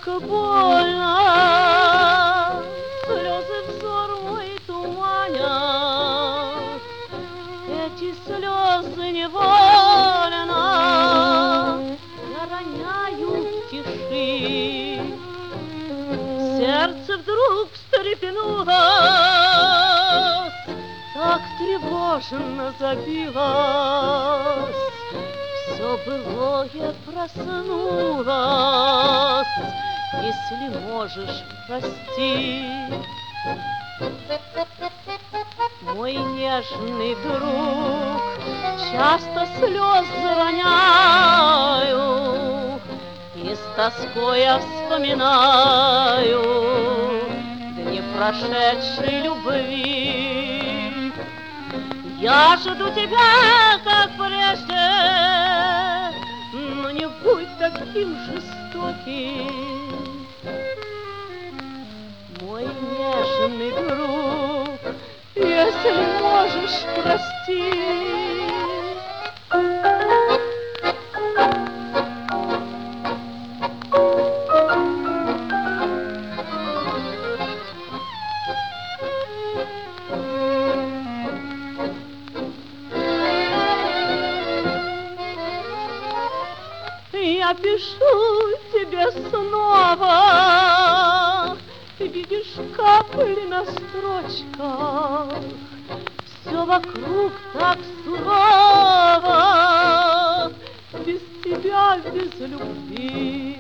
горько, больно, слезы взор мой туманят, эти слезы невольно я роняю в тиши. Сердце вдруг встрепенулось, так тревожно забилось, все былое проснулось, если можешь, прости. Мой нежный друг, часто слезы роняю, и с тоской я вспоминаю дни прошедшей любви. Я жду тебя, как прежде, но не будь таким жестоким. Мой нежный друг, если можешь, прости. Я пишу тебе снова, видишь капли на строчках, все вокруг так сурово, без тебя, без любви.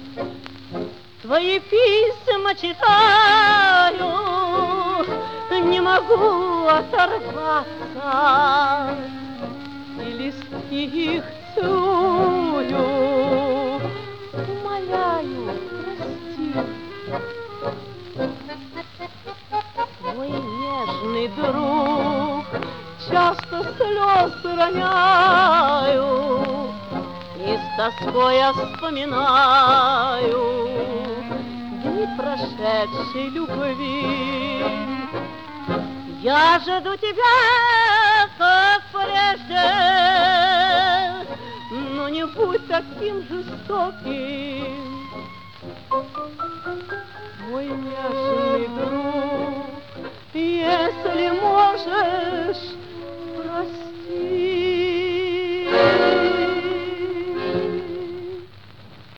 Твои письма читаю, не могу оторваться, и листки их целую, умоляю, прости. Мой нежный друг, часто слезы роняю, и с тоской я вспоминаю дни прошедшей любви. Я жду тебя, как прежде, но не будь таким жестоким. Мой нежный друг, если можешь,